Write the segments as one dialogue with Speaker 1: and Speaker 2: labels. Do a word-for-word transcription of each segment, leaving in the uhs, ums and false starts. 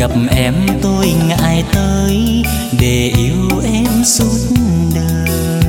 Speaker 1: gặp em tôi ngại tới để yêu em suốt đời.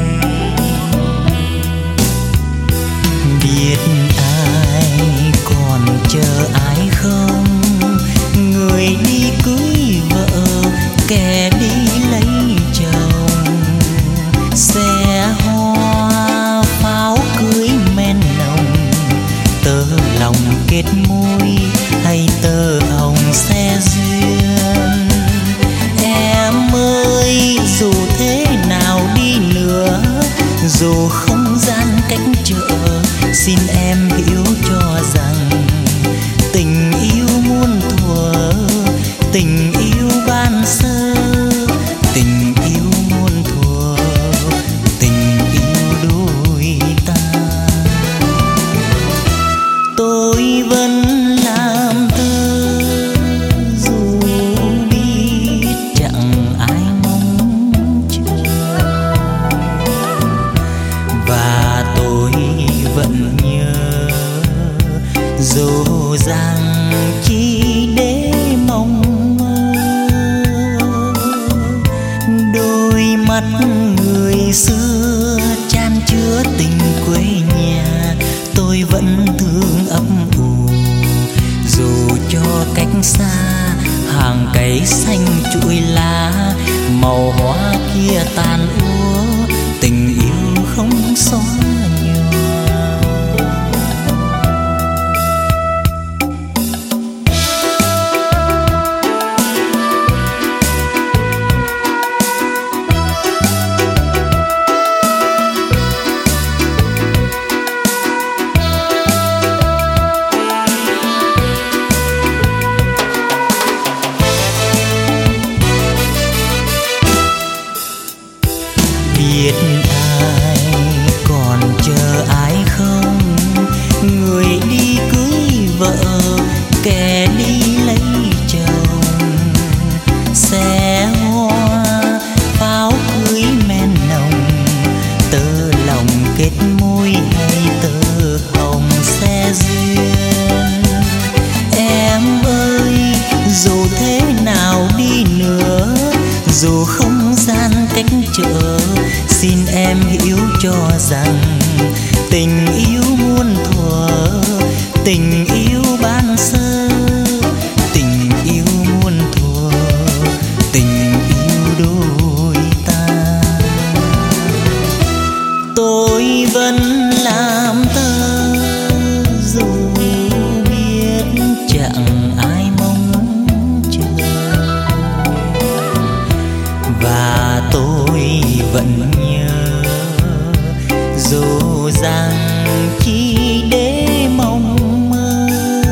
Speaker 1: Biết ai còn chờ ai không, người đi cưới vợ kẻ đi lấy chồng. Xe hoa pháo cưới men nồng, tơ lòng kết môi hay tơ hồng xe duyên. Em ơi dù thế nào đi nữa, dù không gian cách trở, xin em hiểu cho rằng tình yêu muôn thuở, tình yêu ban sơ, tình yêu muôn thuở, tình yêu đôi ta. Tôi vẫn làm thơ dù biết chẳng ai mong chờ, và tôi vẫn nhớ dù rằng chỉ để mong mơ. Đôi mắt người xưa chan chứa tình quê nhà, tôi vẫn thương ấp ủ dù cho cách xa. Hàng cây xanh trụi lá, màu hoa kia tàn úa, tình yêu không xóa nhòa. Biết ai còn chờ ai không, người đi cưới vợ kẻ đi lấy chồng. Xe hoa pháo cưới men nồng, tơ lòng kết môi hay tơ hồng xe duyên. Em ơi dù thế nào đi nữa, dù không gian cách trở, xin em hiểu cho rằng tình yêu muôn thuở, tình yêu ban sơ, tình yêu muôn thuở, tình yêu đôi ta. Tôi vẫn làm thơ dù biết chẳng ai mong chờ, và tôi vẫn nhớ dù rằng chỉ để mong mơ.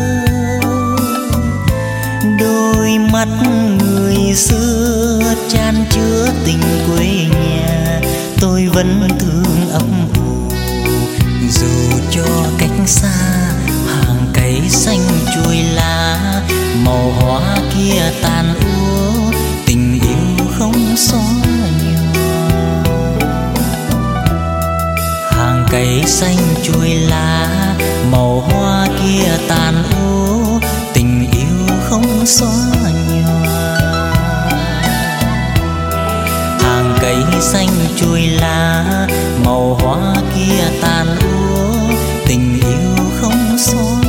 Speaker 1: Đôi mắt người xưa chan chứa tình quê nhà, tôi vẫn thương ấp ủ dù cho cách xa. Hàng cây xanh trụi lá, màu hoa kia tàn úa, tình yêu không xóa nhòa. Hàng cây xanh trụi lá, màu hoa kia tàn úa, tình yêu không xóa nhòa. Hàng cây xanh trụi lá, màu hoa kia tàn úa, tình yêu không xóa